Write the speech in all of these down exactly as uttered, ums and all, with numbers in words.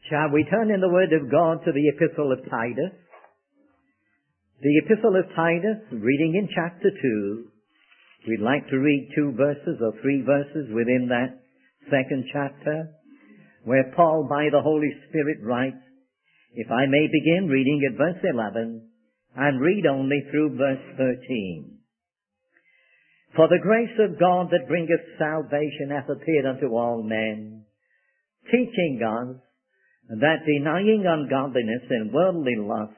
Shall we turn in the Word of God to the Epistle of Titus? The Epistle of Titus, reading in chapter two. We'd like to read two verses or three verses within that second chapter, where Paul, by the Holy Spirit, writes, if I may begin reading at verse eleven, and read only through verse thirteen. For the grace of God that bringeth salvation hath appeared unto all men, teaching us that denying ungodliness and worldly lusts,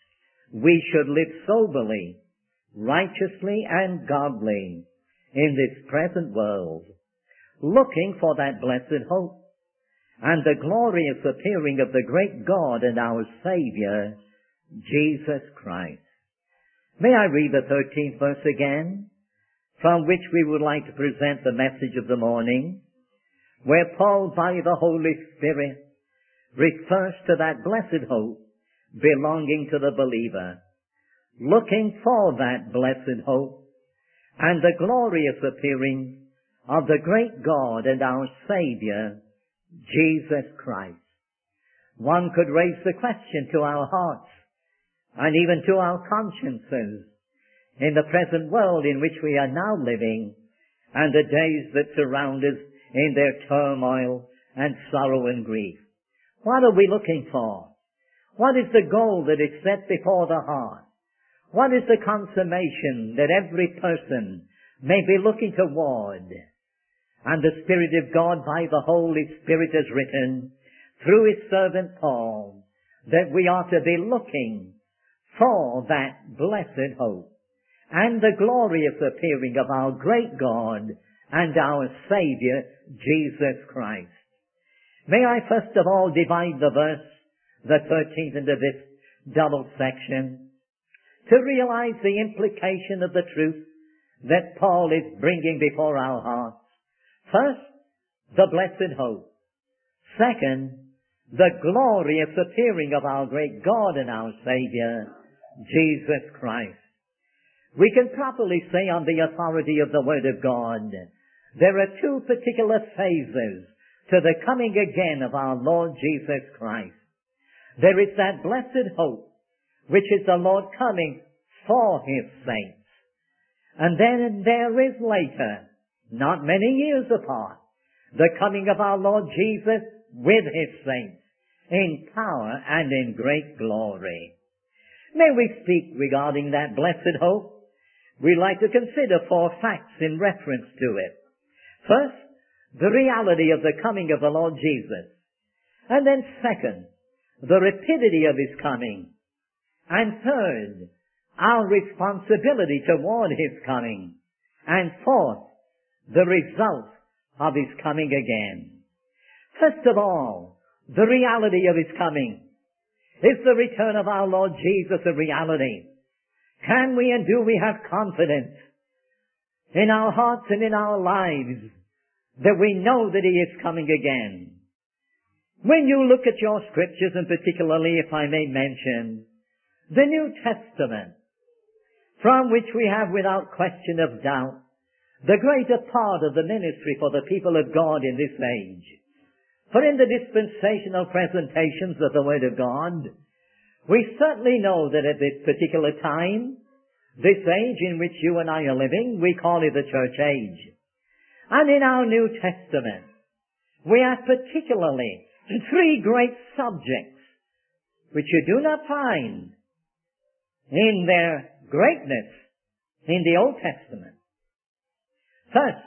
we should live soberly, righteously, and godly in this present world, looking for that blessed hope and the glorious appearing of the great God and our Savior, Jesus Christ. May I read the thirteenth verse again, from which we would like to present the message of the morning, where Paul, by the Holy Spirit, refers to that blessed hope belonging to the believer, looking for that blessed hope and the glorious appearing of the great God and our Savior, Jesus Christ. One could raise the question to our hearts and even to our consciences in the present world in which we are now living and the days that surround us in their turmoil and sorrow and grief. What are we looking for? What is the goal that is set before the heart? What is the consummation that every person may be looking toward? And the Spirit of God by the Holy Spirit has written through His servant Paul that we are to be looking for that blessed hope and the glorious appearing of our great God and our Savior, Jesus Christ. May I first of all divide the verse, the thirteenth, into this double section to realize the implication of the truth that Paul is bringing before our hearts. First, the blessed hope. Second, the glorious appearing of our great God and our Savior, Jesus Christ. We can properly say on the authority of the Word of God, there are two particular phases to the coming again of our Lord Jesus Christ. There is that blessed hope, which is the Lord coming for His saints. And then there is later, not many years apart, the coming of our Lord Jesus with His saints in power and in great glory. May we speak regarding that blessed hope? We'd like to consider four facts in reference to it. First, the reality of the coming of the Lord Jesus. And then second, the rapidity of His coming. And third, our responsibility toward His coming. And fourth, the result of His coming again. First of all, the reality of His coming. Is the return of our Lord Jesus a reality? Can we and do we have confidence in our hearts and in our lives that we know that He is coming again? When you look at your scriptures, and particularly, if I may mention, the New Testament, from which we have without question of doubt the greater part of the ministry for the people of God in this age. For in the dispensational presentations of the Word of God, we certainly know that at this particular time, this age in which you and I are living, we call it the church age. And in our New Testament, we have particularly three great subjects which you do not find in their greatness in the Old Testament. First,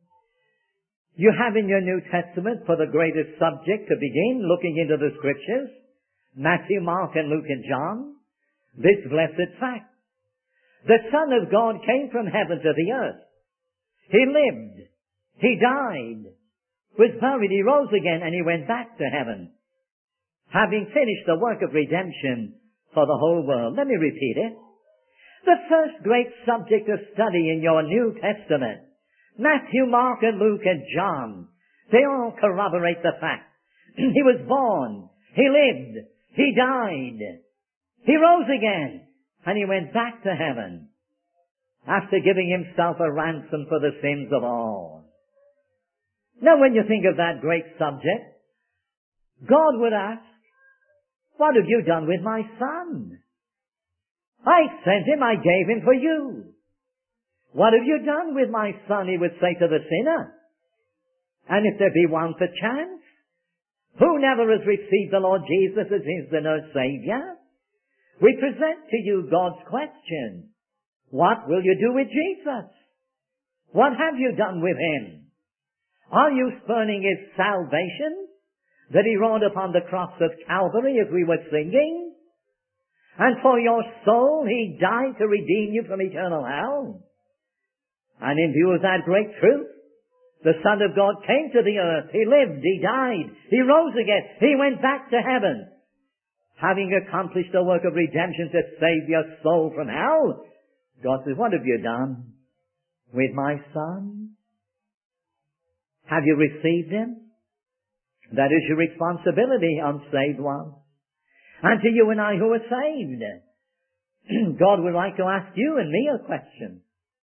you have in your New Testament, for the greatest subject to begin looking into the Scriptures, Matthew, Mark, and Luke, and John, this blessed fact. The Son of God came from heaven to the earth. He lived. He died. Was buried. He rose again, and He went back to heaven, having finished the work of redemption for the whole world. Let me repeat it. The first great subject of study in your New Testament, Matthew, Mark, and Luke, and John, they all corroborate the fact. He was born. He lived. He died. He rose again. And He went back to heaven after giving Himself a ransom for the sins of all. Now when you think of that great subject, God would ask, what have you done with my son? I sent him, I gave him for you. What have you done with my son, he would say to the sinner. And if there be one perchance, who never has received the Lord Jesus as his and her Savior, we present to you God's question. What will you do with Jesus? What have you done with him? Are you spurning his salvation that he wrought upon the cross of Calvary as we were singing? And for your soul he died to redeem you from eternal hell? And in view of that great truth, the Son of God came to the earth. He lived, he died, he rose again, he went back to heaven. Having accomplished the work of redemption to save your soul from hell, God says, what have you done with my son? Have you received him? That is your responsibility, unsaved one. And to you and I who are saved, God would like to ask you and me a question.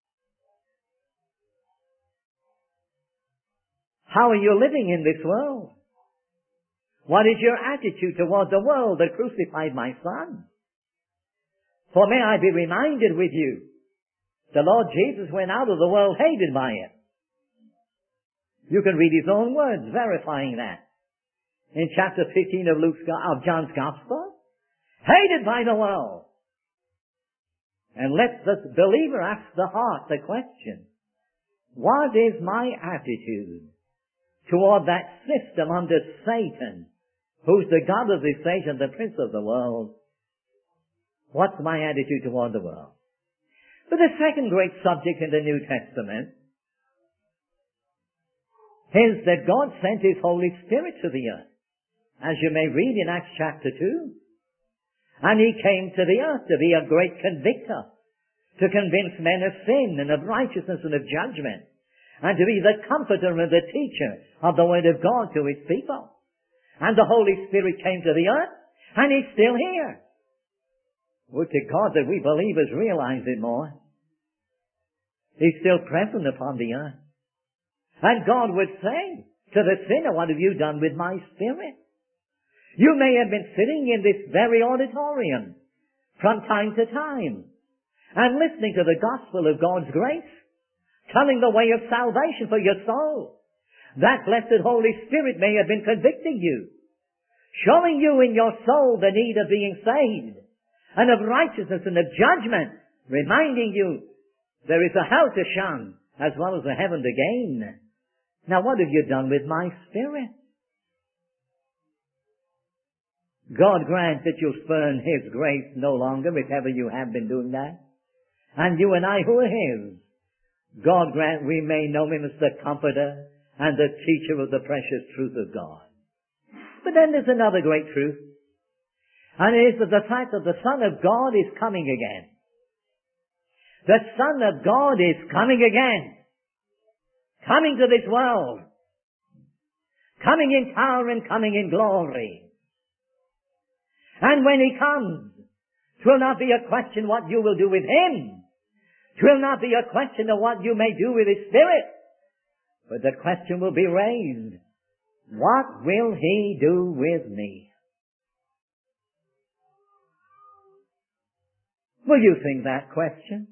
How are you living in this world? What is your attitude toward the world that crucified my son? For may I be reminded with you, the Lord Jesus went out of the world hated by it. You can read his own words verifying that. In chapter fifteen of Luke's, of John's Gospel, hated by the world. And let the believer ask the heart the question, what is my attitude toward that system under Satan, who's the God of this age and the prince of the world? What's my attitude toward the world? But the second great subject in the New Testament is that God sent his Holy Spirit to the earth, as you may read in Acts chapter two. And he came to the earth to be a great convictor, to convince men of sin and of righteousness and of judgment, and to be the comforter and the teacher of the Word of God to his people. And the Holy Spirit came to the earth, and he's still here. Would to God that we believers realize it more. He's still present upon the earth. And God would say to the sinner, what have you done with my Spirit? You may have been sitting in this very auditorium from time to time and listening to the gospel of God's grace, telling the way of salvation for your soul. That blessed Holy Spirit may have been convicting you, showing you in your soul the need of being saved and of righteousness and of judgment, reminding you there is a hell to shun as well as a heaven to gain. Now what have you done with my Spirit? God grant that you'll spurn his grace no longer if ever you have been doing that. And you and I who are his, God grant we may know him as the comforter and the teacher of the precious truth of God. But then there's another great truth. And it is that the fact that the Son of God is coming again. The Son of God is coming again. Coming to this world. Coming in power and coming in glory. And when he comes, it will not be a question what you will do with him. It will not be a question of what you may do with his Spirit. But the question will be raised, what will he do with me? Will you think that question?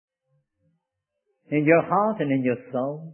In your heart and in your soul?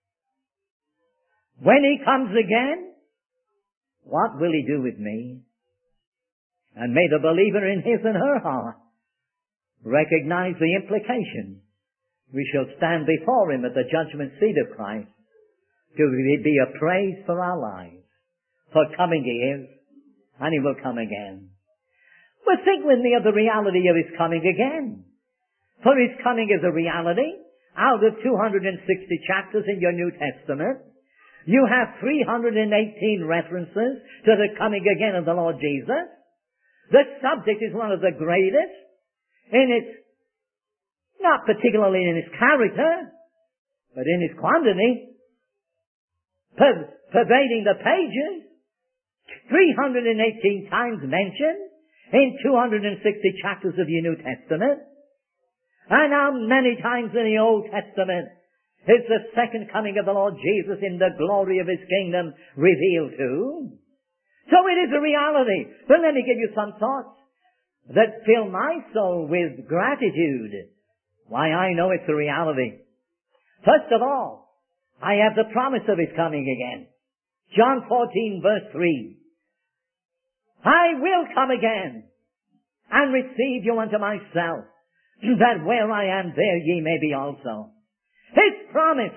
When he comes again, what will he do with me? And may the believer in his and her heart recognize the implication. We shall stand before him at the judgment seat of Christ to be appraised for our lives. For coming he is, and he will come again. But think with me of the reality of his coming again. For his coming is a reality. Out of two hundred sixty chapters in your New Testament, you have three hundred eighteen references to the coming again of the Lord Jesus. The subject is one of the greatest in its, not particularly in its character, but in its quantity, per- pervading the pages, three hundred eighteen times mentioned in two hundred sixty chapters of your New Testament. And how many times in the Old Testament is the second coming of the Lord Jesus in the glory of his kingdom revealed to? So it is a reality. But let me give you some thoughts that fill my soul with gratitude. Why, I know it's a reality. First of all, I have the promise of His coming again. John fourteen verse three. I will come again and receive you unto myself, that where I am, there ye may be also. His promise.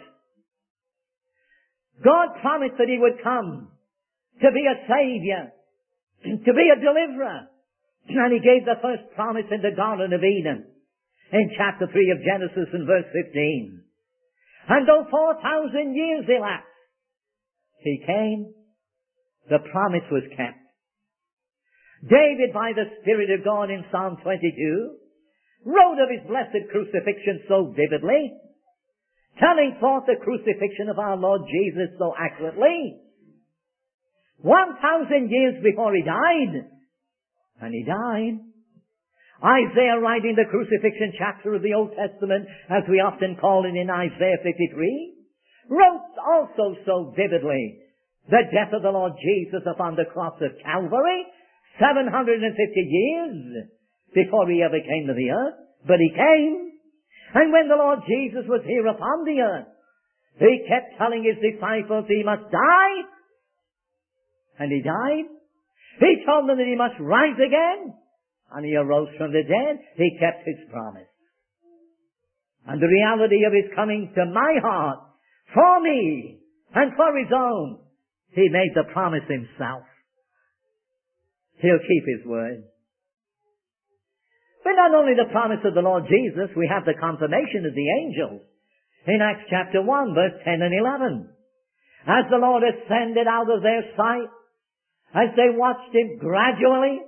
God promised that He would come to be a Savior, to be a deliverer. And He gave the first promise in the Garden of Eden, in chapter three of Genesis and verse fifteen. And though four thousand years elapsed, He came, the promise was kept. David, by the Spirit of God in Psalm twenty-two, wrote of His blessed crucifixion so vividly, telling forth the crucifixion of our Lord Jesus so accurately. One thousand years before He died, and He died. Isaiah, writing the crucifixion chapter of the Old Testament, as we often call it in Isaiah fifty-three, wrote also so vividly the death of the Lord Jesus upon the cross of Calvary, seven hundred fifty years before He ever came to the earth. But He came. And when the Lord Jesus was here upon the earth, He kept telling His disciples He must die. And He died. He told them that He must rise again. And He arose from the dead. He kept His promise. And the reality of His coming to my heart, for me, and for His own, He made the promise Himself. He'll keep His word. But not only the promise of the Lord Jesus, we have the confirmation of the angels. In Acts chapter one, verse ten and eleven. As the Lord ascended out of their sight, as they watched Him gradually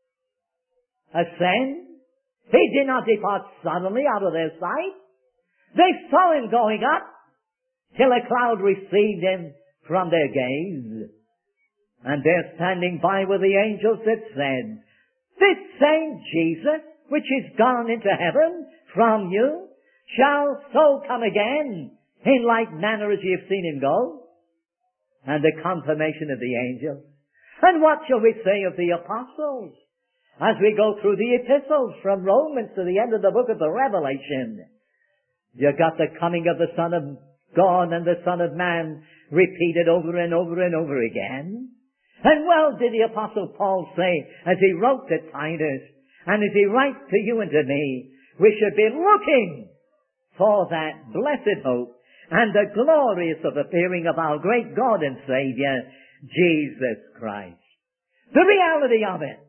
ascend, He did not depart suddenly out of their sight. They saw Him going up till a cloud received Him from their gaze. And there standing by were the angels that said, this same Jesus, which is gone into heaven from you, shall so come again in like manner as ye have seen Him go. And the confirmation of the angels. And what shall we say of the apostles? As we go through the epistles from Romans to the end of the book of the Revelation, you got the coming of the Son of God and the Son of Man repeated over and over and over again. And well did the Apostle Paul say, as he wrote to Titus, and as he writes to you and to me, we should be looking for that blessed hope and the glorious of appearing of our great God and Savior, Jesus Christ. The reality of it.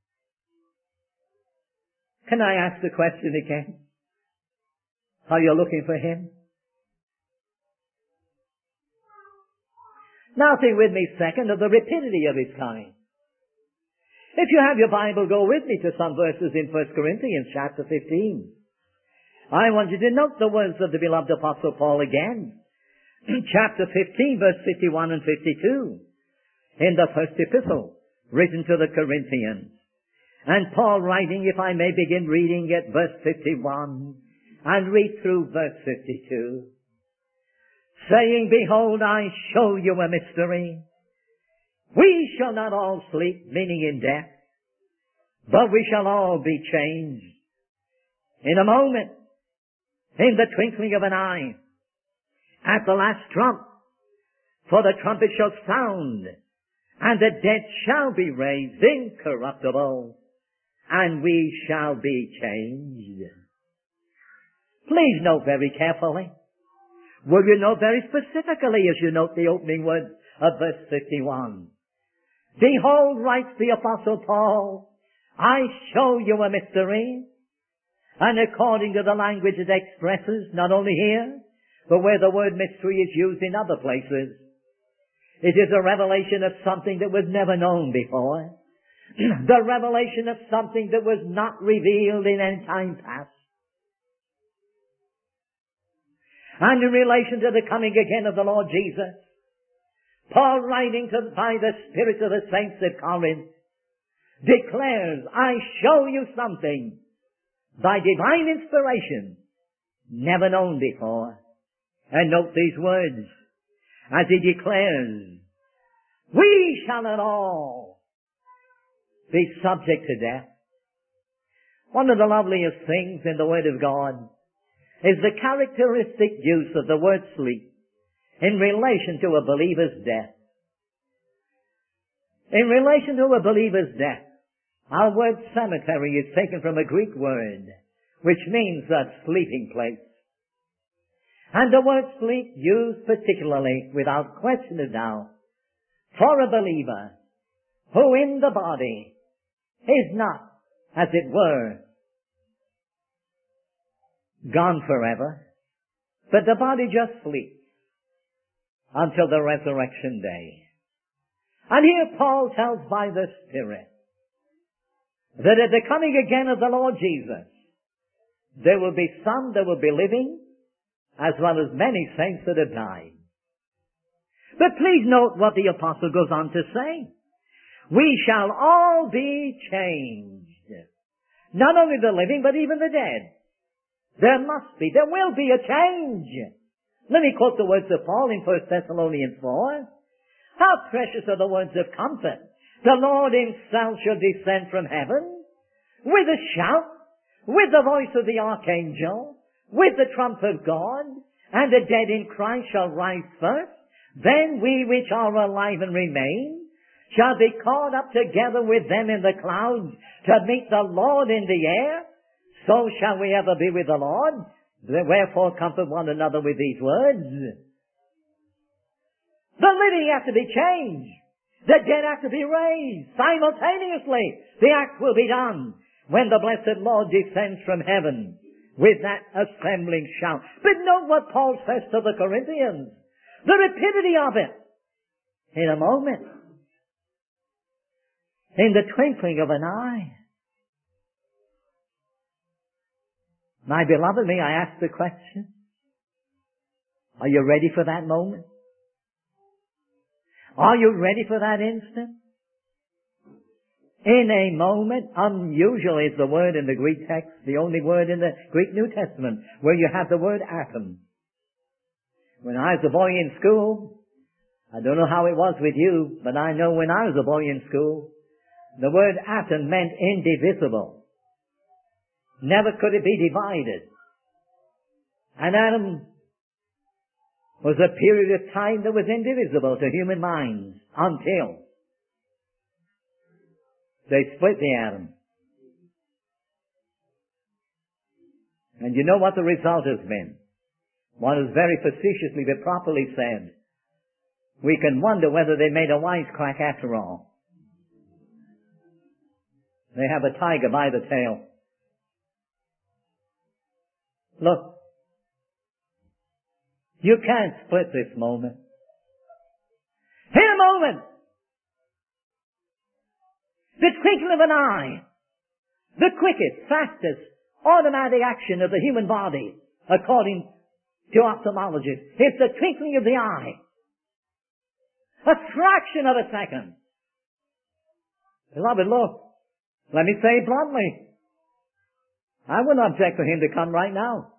Can I ask the question again? Are you looking for Him? Now think with me second of the rapidity of His coming. If you have your Bible, go with me to some verses in First Corinthians chapter fifteen. I want you to note the words of the beloved Apostle Paul again. Chapter fifteen, verse fifty-one and fifty-two. In the first epistle written to the Corinthians. And Paul writing, if I may begin reading at verse fifty-one and read through verse fifty-two. Saying, behold, I show you a mystery. We shall not all sleep, meaning in death, but we shall all be changed. In a moment, in the twinkling of an eye, at the last trump, for the trumpet shall sound, and the dead shall be raised incorruptible, and we shall be changed. Please note very carefully. Will you note very specifically as you note the opening words of verse fifty-one? Behold, writes the Apostle Paul, I show you a mystery. And according to the language it expresses, not only here, but where the word mystery is used in other places, it is a revelation of something that was never known before. The revelation of something that was not revealed in any time past. And in relation to the coming again of the Lord Jesus, Paul, writing to, by the Spirit of the saints at Corinth, declares, I show you something by divine inspiration never known before. And note these words as he declares, we shall not all be subject to death. One of the loveliest things in the Word of God is the characteristic use of the word sleep in relation to a believer's death. In relation to a believer's death, our word cemetery is taken from a Greek word, which means a sleeping place. And the word sleep used particularly, without question of doubt, for a believer who in the body is not, as it were, gone forever, but the body just sleeps until the resurrection day. And here Paul tells by the Spirit that at the coming again of the Lord Jesus, there will be some that will be living, as well as many saints that have died. But please note what the apostle goes on to say. We shall all be changed. Not only the living, but even the dead. There must be, there will be a change. Let me quote the words of Paul in First Thessalonians four. How precious are the words of comfort. The Lord himself shall descend from heaven with a shout, with the voice of the archangel, with the trump of God, and the dead in Christ shall rise first. Then we which are alive and remain shall be caught up together with them in the clouds to meet the Lord in the air. So shall we ever be with the Lord. Wherefore comfort one another with these words. The living have to be changed. The dead have to be raised. Simultaneously, the act will be done when the blessed Lord descends from heaven with that assembling shout. But note what Paul says to the Corinthians. The rapidity of it. In a moment. In the twinkling of an eye. My beloved, may I ask the question? Are you ready for that moment? Are you ready for that instant? In a moment, unusual is the word in the Greek text, the only word in the Greek New Testament, where you have the word atom. When I was a boy in school, I don't know how it was with you, but I know when I was a boy in school, the word atom meant indivisible. Never could it be divided. An atom was a period of time that was indivisible to human minds until they split the atom. And you know what the result has been? One is very facetiously but properly said, we can wonder whether they made a wisecrack after all. They have a tiger by the tail. Look, you can't split this moment. In a moment, the twinkle of an eye, the quickest, fastest, automatic action of the human body, according to ophthalmologists, is the twinkling of the eye. A fraction of a second. Beloved, look, let me say it bluntly. I wouldn't object for him to come right now.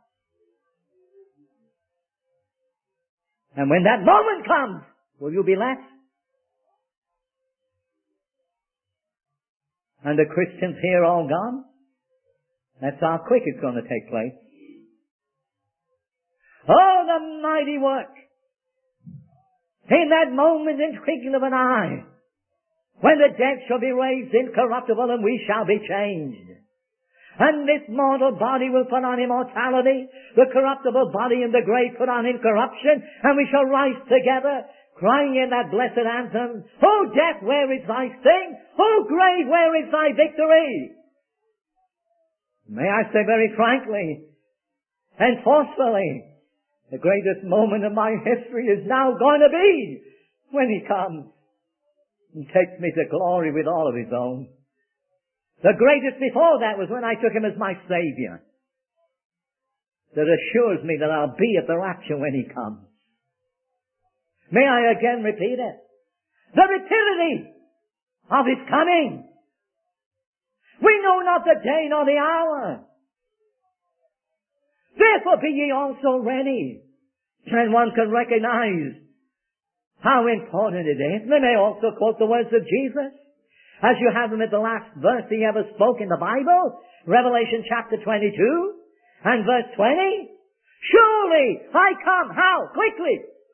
And when that moment comes, will you be left? And the Christians here all gone? That's how quick it's going to take place. Oh, the mighty work! In that moment in twinkling of an eye, when the dead shall be raised incorruptible and we shall be changed. And this mortal body will put on immortality, the corruptible body in the grave put on incorruption, and we shall rise together, crying in that blessed anthem, O death, where is thy sting? O grave, where is thy victory? May I say very frankly and forcefully, the greatest moment of my history is now going to be when he comes and takes me to glory with all of his own. The greatest before that was when I took him as my Savior. That assures me that I'll be at the rapture when he comes. May I again repeat it? The rapidity of his coming. We know not the day nor the hour. Therefore be ye also ready. And one can recognize how important it is. They may also quote the words of Jesus. as you have them at the last verse he ever spoke in the Bible, Revelation chapter twenty-two and verse twenty. Surely I come. How? Quickly.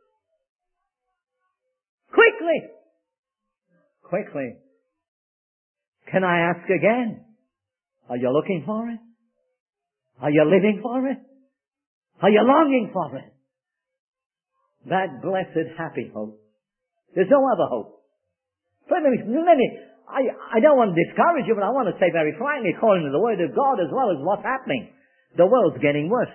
Quickly. Quickly. Can I ask again? Are you looking for it? Are you living for it? Are you longing for it? That blessed happy hope. There's no other hope. But let me, let me, I, I don't want to discourage you, but I want to say very frankly, according to the Word of God as well as what's happening, the world's getting worse.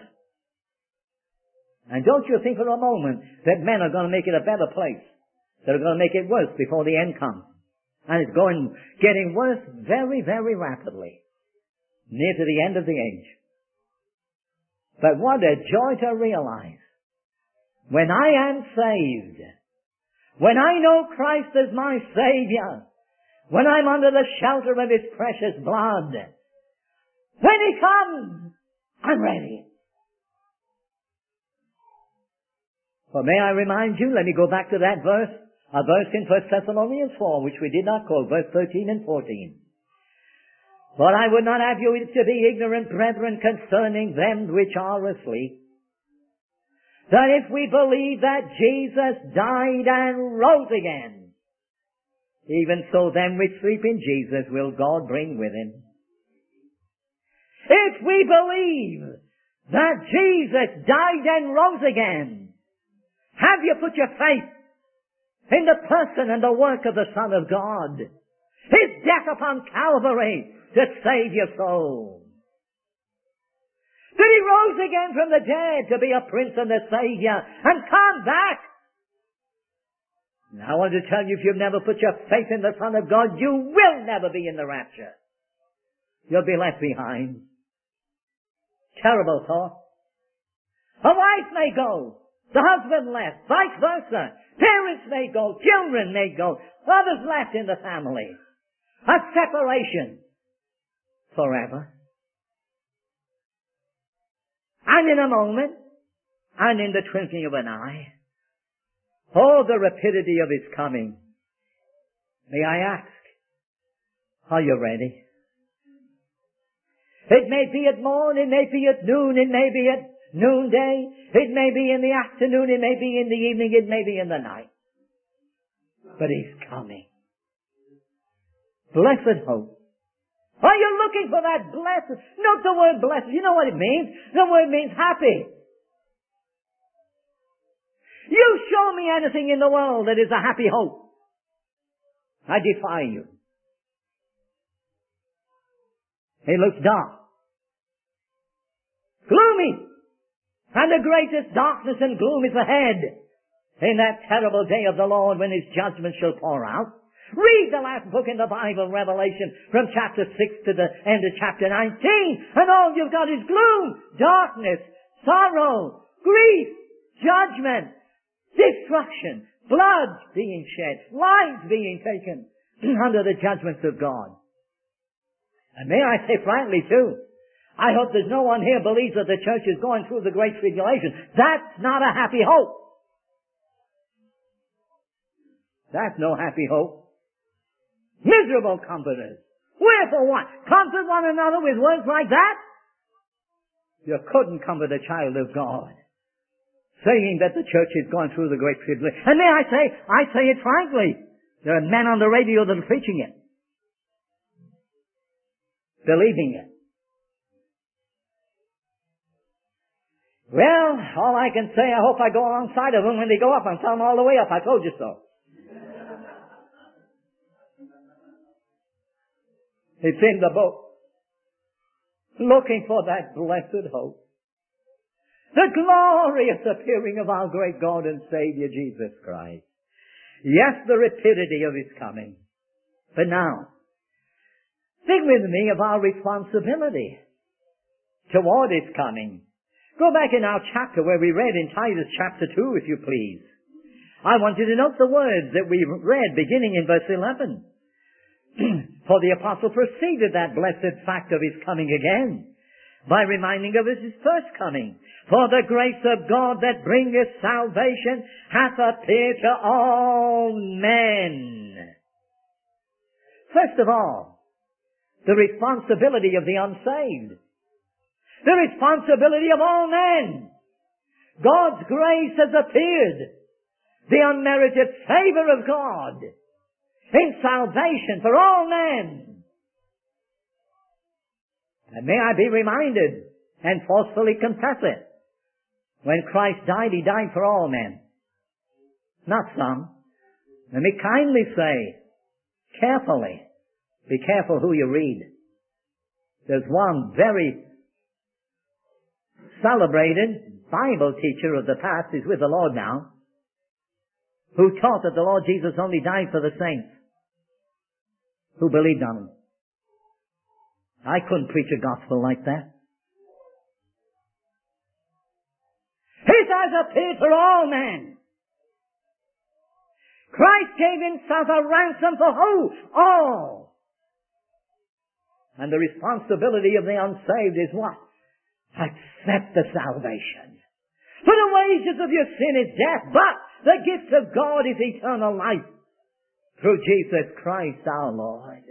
And don't you think for a moment that men are going to make it a better place. They're going to make it worse before the end comes. And it's going, getting worse very, very rapidly. Near to the end of the age. But what a joy to realize. When I am saved, when I know Christ as my Savior, when I'm under the shelter of His precious blood, when He comes, I'm ready. Well, may I remind you, let me go back to that verse, a verse in First Thessalonians four, which we did not quote, verse thirteen and fourteen. But I would not have you to be ignorant, brethren, concerning them which are asleep, that if we believe that Jesus died and rose again, even so them which sleep in Jesus will God bring with Him. If we believe that Jesus died and rose again, have you put your faith in the person and the work of the Son of God? His death upon Calvary to save your soul. That He rose again from the dead to be a Prince and a Savior and come back. Now I want to tell you, if you've never put your faith in the Son of God, you will never be in the rapture. You'll be left behind. Terrible thought. A wife may go. The husband left. Vice versa. Parents may go. Children may go. Others left in the family. A separation. Forever. And in a moment, and in the twinkling of an eye, oh, the rapidity of His coming. May I ask, are you ready? It may be at morn, it may be at noon, it may be at noonday, it may be in the afternoon, it may be in the evening, it may be in the night. But He's coming. Blessed hope. Are you looking for that blessed? Note the word blessed. You know what it means? The word means happy. You show me anything in the world that is a happy hope. I defy you. It looks dark. Gloomy. And the greatest darkness and gloom is ahead in that terrible day of the Lord when His judgment shall pour out. Read the last book in the Bible, Revelation, from chapter six to the end of chapter nineteen, and all you've got is gloom, darkness, sorrow, grief, judgment, destruction, blood being shed, lives being taken under the judgments of God. And may I say frankly too, I hope there's no one here believes that the church is going through the great tribulation. That's not a happy hope. That's no happy hope. Miserable comforters. Wherefore what? Comfort one another with words like that? You couldn't comfort a child of God, saying that the church is going through the great tribulation. And may I say, I say it frankly, there are men on the radio that are preaching it, believing it. Well, all I can say, I hope I go alongside of them when they go up and tell them all the way up, I told you so. It's in the book. Looking for that blessed hope. The glorious appearing of our great God and Savior Jesus Christ. Yes, the rapidity of His coming. But now, think with me of our responsibility toward His coming. Go back in our chapter where we read in Titus chapter two, if you please. I want you to note the words that we read beginning in verse eleven. For the apostle preceded that blessed fact of His coming again by reminding of His first coming. For the grace of God that bringeth salvation hath appeared to all men. First of all, the responsibility of the unsaved. The responsibility of all men. God's grace has appeared. The unmerited favor of God in salvation for all men. And may I be reminded and forcefully confess it. When Christ died, He died for all men. Not some. Let me kindly say, carefully, be careful who you read. There's one very celebrated Bible teacher of the past, he's with the Lord now, who taught that the Lord Jesus only died for the saints who believed on Him. I couldn't preach a gospel like that. His has appeared for all men. Christ gave Himself a ransom for who? All. And the responsibility of the unsaved is what? Accept the salvation. For the wages of your sin is death, but the gift of God is eternal life through Jesus Christ our Lord.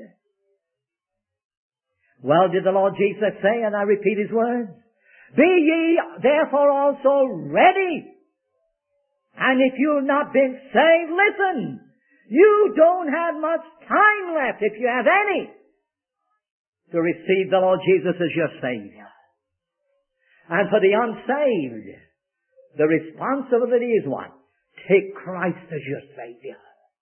Well, did the Lord Jesus say, and I repeat His words, be ye therefore also ready. And if you've not been saved, listen, you don't have much time left, if you have any, to receive the Lord Jesus as your Savior. And for the unsaved, the responsibility is what? Take Christ as your Savior.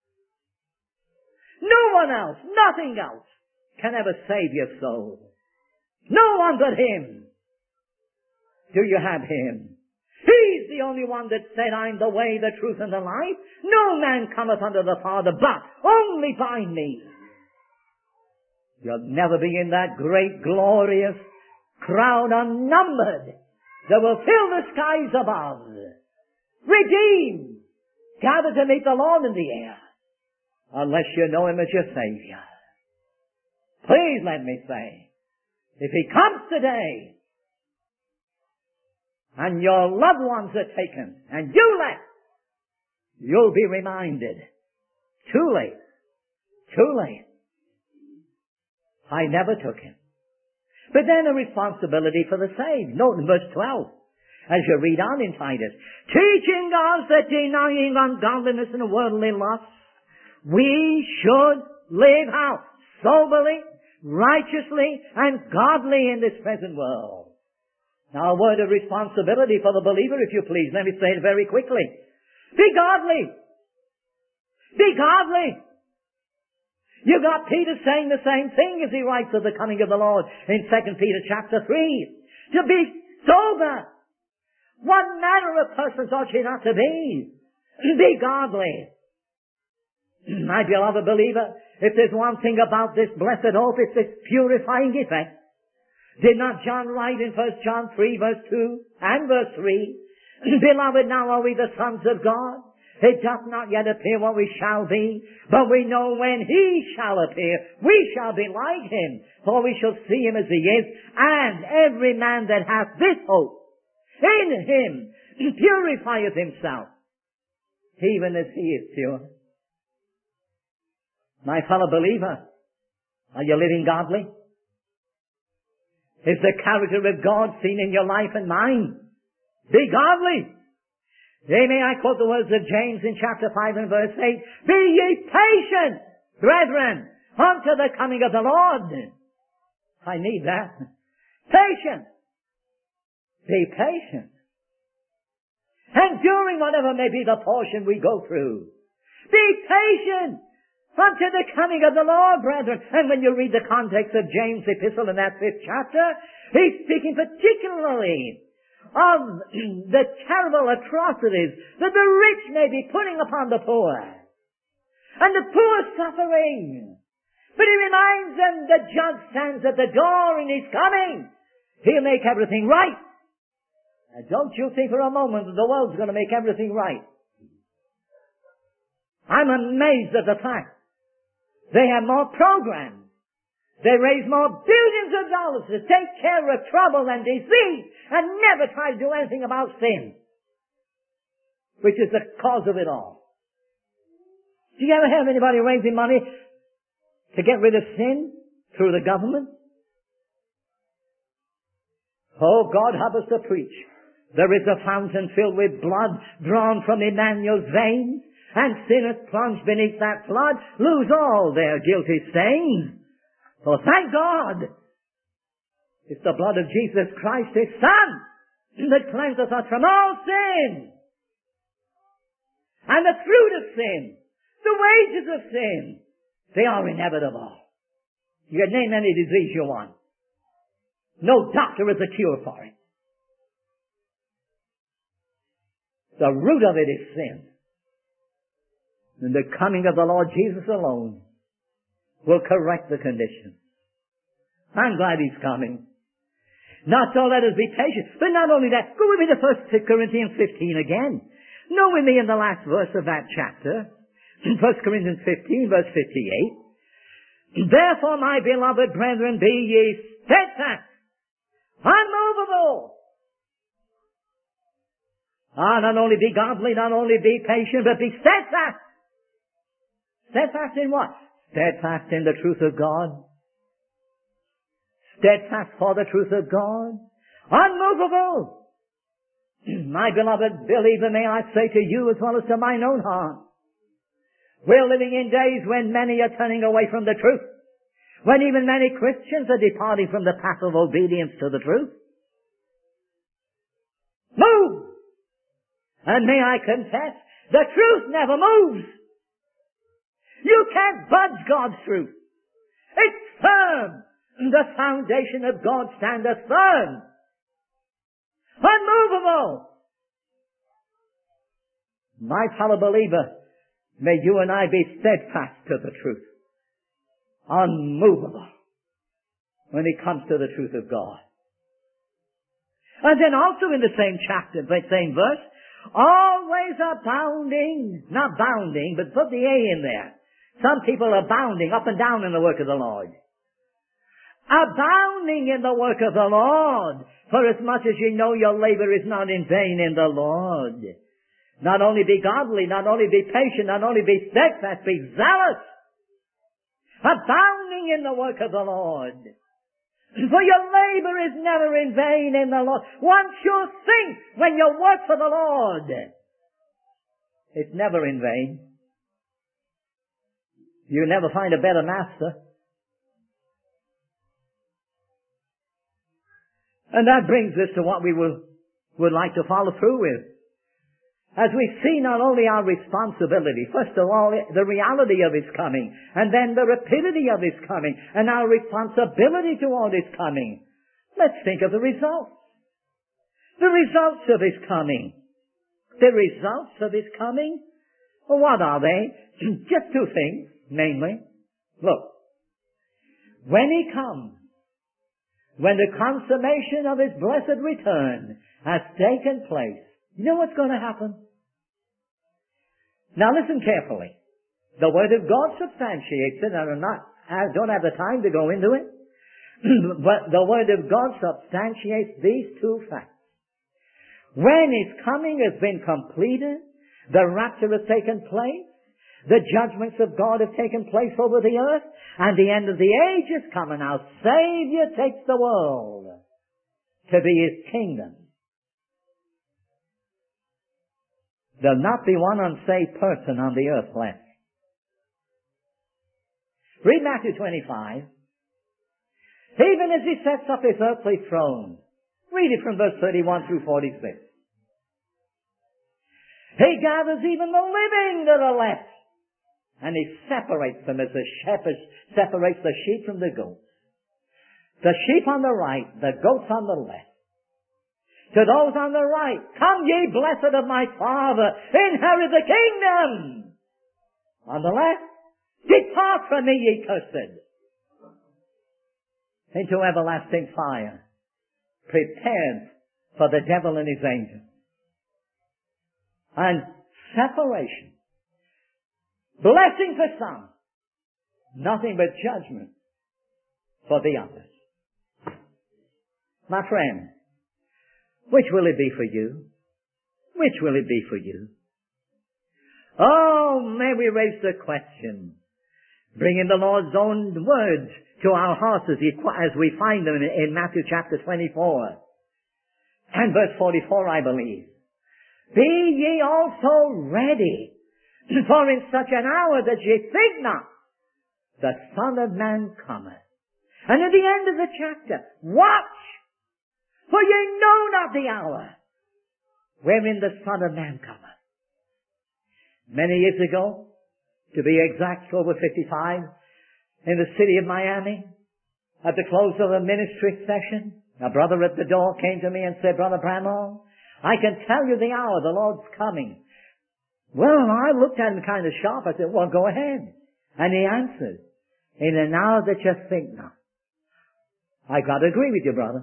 No one else, nothing else, can ever save your soul. No one but Him. Do you have Him? He's the only one that said, I'm the way, the truth, and the life. No man cometh unto the Father but only by me. You'll never be in that great, glorious crowd unnumbered that will fill the skies above. Redeemed, gathered to meet the Lord in the air, unless you know Him as your Savior. Please let me say, if He comes today, and your loved ones are taken, and you left, you'll be reminded, too late, too late. I never took Him. But then a responsibility for the saved. Note in verse twelve, as you read on in Titus, teaching us that denying ungodliness and worldly lusts, we should live how? Soberly, righteously, and godly in this present world. Now a word of responsibility for the believer, if you please. Let me say it very quickly. Be godly. Be godly. You got Peter saying the same thing as he writes of the coming of the Lord in Second Peter chapter three. To be sober. What manner of persons ought you not to be? Be godly. My beloved believer, if there's one thing about this blessed hope, it's its purifying effect. Did not John write in First John three verse two and verse three, Beloved, now are we the sons of God? It doth not yet appear what we shall be, but we know when He shall appear, we shall be like Him, for we shall see Him as He is, and every man that hath this hope in Him purifieth himself, even as He is pure. My fellow believer, are you living godly? Is the character of God seen in your life and mine? Be godly. May I quote the words of James in chapter five and verse eight. Be ye patient, brethren, unto the coming of the Lord. I need that. Patient. Be patient. Enduring whatever may be the portion we go through. Be patient unto the coming of the Lord, brethren. And when you read the context of James' epistle in that fifth chapter, he's speaking particularly of the terrible atrocities that the rich may be putting upon the poor. And the poor suffering. But he reminds them the judge stands at the door and He's coming. He'll make everything right. And don't you think for a moment that the world's going to make everything right. I'm amazed at the fact they have more programs. They raise more billions of dollars to take care of trouble and disease and never try to do anything about sin, which is the cause of it all. Do you ever have anybody raising money to get rid of sin through the government? Oh, God, help us to preach. There is a fountain filled with blood drawn from Emmanuel's veins, and sinners plunged beneath that flood lose all their guilty stains. For thank God, it's the blood of Jesus Christ, His Son, that cleanses us from all sin. And the fruit of sin, the wages of sin, they are inevitable. You can name any disease you want. No doctor has a cure for it. The root of it is sin. And the coming of the Lord Jesus alone will correct the condition. I'm glad He's coming. Not so let us be patient, but not only that, go with me to First Corinthians fifteen again. Know with me in the last verse of that chapter, First Corinthians fifteen, verse fifty-eight. Therefore, my beloved brethren, be ye steadfast, unmovable. Ah, not only be godly, not only be patient, but be steadfast. Steadfast in what? Steadfast in the truth of God. Steadfast for the truth of God. Unmovable. My beloved believer, may I say to you as well as to mine own heart, we're living in days when many are turning away from the truth. When even many Christians are departing from the path of obedience to the truth. Move! And may I confess, the truth never moves. You can't budge God's truth. It's firm. The foundation of God standeth firm. Unmovable. My fellow believer, may you and I be steadfast to the truth. Unmovable. When it comes to the truth of God. And then also in the same chapter, the same verse, always abounding, not bounding, but put the A in there. Some people are bounding up and down in the work of the Lord. Abounding in the work of the Lord, for as much as you know your labor is not in vain in the Lord. Not only be godly, not only be patient, not only be steadfast, be zealous. Abounding in the work of the Lord. For your labor is never in vain in the Lord. Once you think when you work for the Lord, it's never in vain. You never find a better master. And that brings us to what we will, would like to follow through with. As we see not only our responsibility, first of all, the reality of His coming, and then the rapidity of His coming, and our responsibility toward His coming. Let's think of the results. The results of His coming. The results of His coming? Well, what are they? Just two things, namely. Look. When He comes, when the consummation of His blessed return has taken place, you know what's going to happen? Now listen carefully. The Word of God substantiates it, and I'm not, I don't have the time to go into it. But the Word of God substantiates these two facts. When His coming has been completed, the rapture has taken place, the judgments of God have taken place over the earth, and the end of the age is coming. Our Savior takes the world to be His kingdom. There'll not be one unsaved person on the earth left. Read Matthew twenty-five. Even as He sets up His earthly throne. Read it from verse thirty-one through forty-six. He gathers even the living that are left. And He separates them as the shepherd separates the sheep from the goats. The sheep on the right, the goats on the left. To those on the right, come ye blessed of my Father, inherit the kingdom. On the left, depart from me ye cursed, into everlasting fire, prepared for the devil and his angels. And separation. Blessing for some, nothing but judgment for the others. My friend, which will it be for you? Which will it be for you? Oh, may we raise the question. bringing the Lord's own words to our hearts as we find them in Matthew chapter twenty-four and verse forty-four, I believe. Be ye also ready, for in such an hour that ye think not, the Son of Man cometh. And at the end of the chapter, watch, for ye know not the hour wherein the Son of Man cometh. Many years ago, to be exact, over fifty-five, in the city of Miami, at the close of a ministry session, a brother at the door came to me and said, Brother Bramall, I can tell you the hour the Lord's coming. Well, I looked at him kind of sharp. I said, well, go ahead. And he answered, in an hour that you think not. I got to agree with you, brother.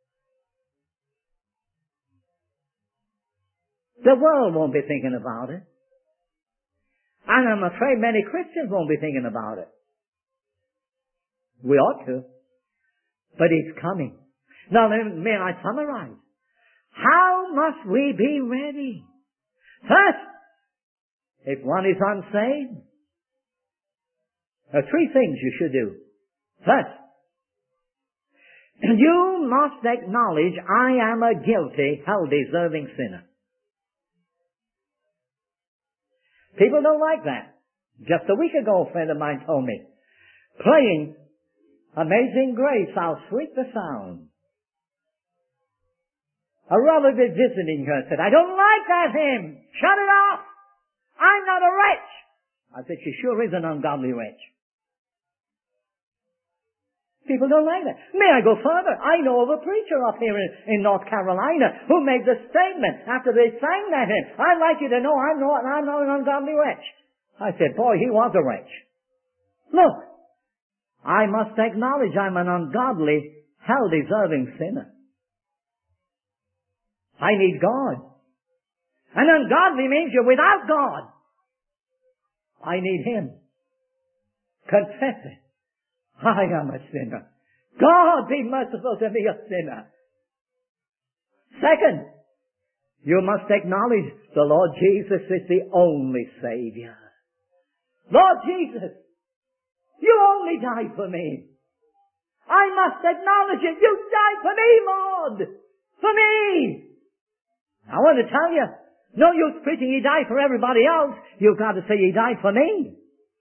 The world won't be thinking about it. And I'm afraid many Christians won't be thinking about it. We ought to. But He's coming. Now, may I summarize? How must we be ready? First, if one is unsaved, there are three things you should do. First, you must acknowledge I am a guilty, hell-deserving sinner. People don't like that. Just a week ago, a friend of mine told me, playing Amazing Grace, how sweet the sound. A relative visiting her said, I don't like that hymn. Shut it off. I'm not a wretch. I said, she sure is an ungodly wretch. People don't like that. May I go further? I know of a preacher up here in, in North Carolina who made the statement after they sang that hymn, I'd like you to know I'm not, I'm not an ungodly wretch. I said, boy, he was a wretch. Look, I must acknowledge I'm an ungodly, hell-deserving sinner. I need God. And ungodly means you're without God. I need Him. Confess it. I am a sinner. God be merciful to me, a sinner. Second, you must acknowledge the Lord Jesus is the only Savior. Lord Jesus, you only died for me. I must acknowledge it. You died for me, Lord. For me. I want to tell you, no use preaching He died for everybody else. You've got to say He died for me.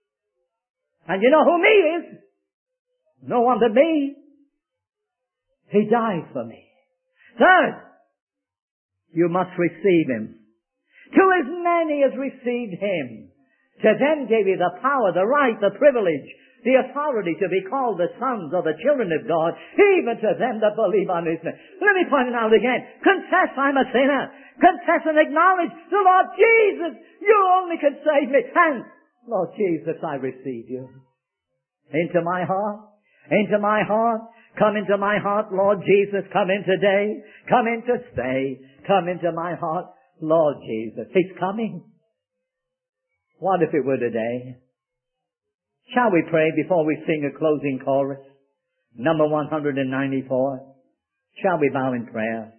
And you know who me is? No one but me. He died for me. Third, you must receive Him. To as many as received Him, to them gave He the power, the right, the privilege, the authority to be called the sons or the children of God, even to them that believe on His name. Let me point it out again. Confess I'm a sinner. Confess and acknowledge the Lord Jesus. You only can save me. And, Lord Jesus, I receive You into my heart. Into my heart. Come into my heart, Lord Jesus. Come in today. Come in to stay. Come into my heart, Lord Jesus. He's coming. What if it were today? Shall we pray before we sing a closing chorus? Number one hundred ninety-four. Shall we bow in prayer?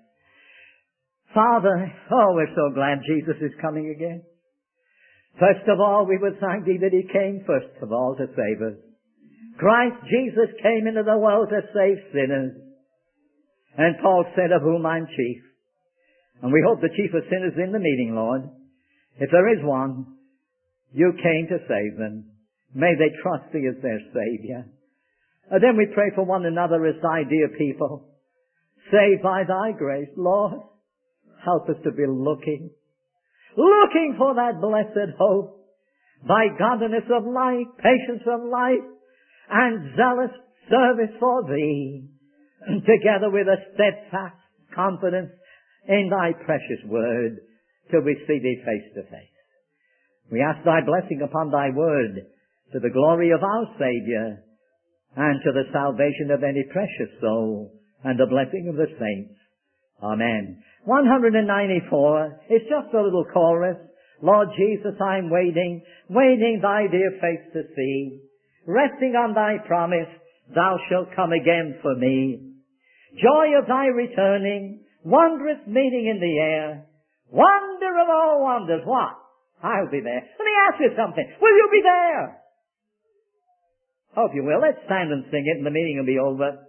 Father, oh, we're so glad Jesus is coming again. First of all, we would thank Thee that He came first of all to save us. Christ Jesus came into the world to save sinners. And Paul said, of whom I'm chief. And we hope the chief of sinners in the meeting, Lord. If there is one, You came to save them. May they trust Thee as their Savior. And then we pray for one another as Thy dear people. Saved by Thy grace, Lord, help us to be looking, looking for that blessed hope, by godliness of life, patience of life, and zealous service for Thee, together with a steadfast confidence in Thy precious word, till we see Thee face to face. We ask Thy blessing upon Thy word, to the glory of our Savior, and to the salvation of any precious soul, and the blessing of the saints. Amen. one hundred ninety-four, it's just a little chorus. Lord Jesus, I'm waiting, waiting Thy dear face to see, resting on Thy promise, Thou shalt come again for me. Joy of Thy returning, wondrous meeting in the air, wonder of all wonders, what? I'll be there. Let me ask you something. Will you be there? Oh, if you will, let's stand and sing it and the meeting will be over.